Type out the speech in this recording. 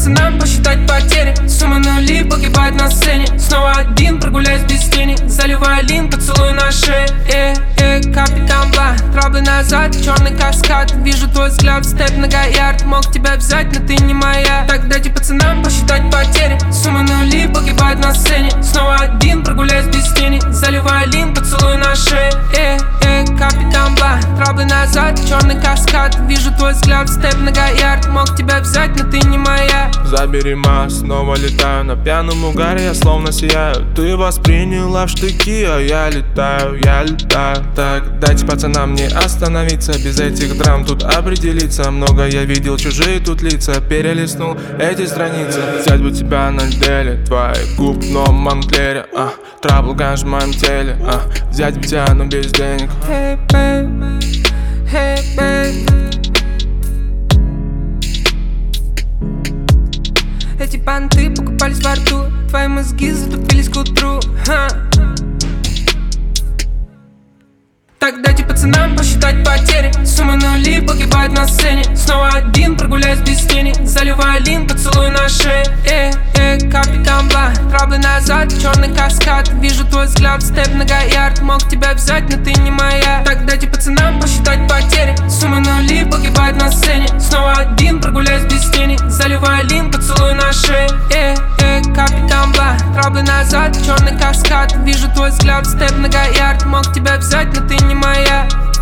пацанам посчитать потери. Сумма нули погибает на сцене. Снова один, прогуляюсь без тени. Заливаю лин, поцелуй на шее. Капитан Бла, траблы назад, черный каскад. Вижу твой взгляд, степ на Гаярд. Мог тебя взять, но ты не моя. Так дайте пацанам посчитать потери. Сумма нули погибает на сцене. Снова один, прогуляюсь без тени. Заливаю лин, поцелуй на шее. Капитан Бла, траблы назад, черный каскад. Вижу твой взгляд, степ на Гаярд. Мог тебя взять, но ты не моя. Забери мас, снова летаю. На пьяном угаре я словно сияю. Ты восприняла в штыки, а я летаю, я летаю. Так, дайте пацанам не остановиться. Без этих драм тут определиться. Много я видел, чужие тут лица. Перелистнул эти страницы. Взять бы тебя на деле, твоих губ в новом Монклере. Трабл ганж в моем теле. Взять бы тебя, но без денег. Hey babe, hey babe. Эти понты покупались во рту. Твои мозги затупились к утру. Так дайте пацанам посчитать потери. Сумма нули погибает на сцене. Снова один, прогуляюсь без тени. Заливаю лин, поцелуй на шее. Капитан Бла, траблы назад, черный каскад. Вижу твой взгляд, степ на Гаярд. Мог тебя взять, но ты не моя. Так дайте пацанам посчитать потери. Сумма нули погибает на сцене. Снова один, прогуляюсь без тени. Заливаю лин, поцелуй на шее. Капитан Бла, траблы назад, черный каскад. Вижу твой взгляд, степ на Гаярд. Мог тебя взять, но ты не моя.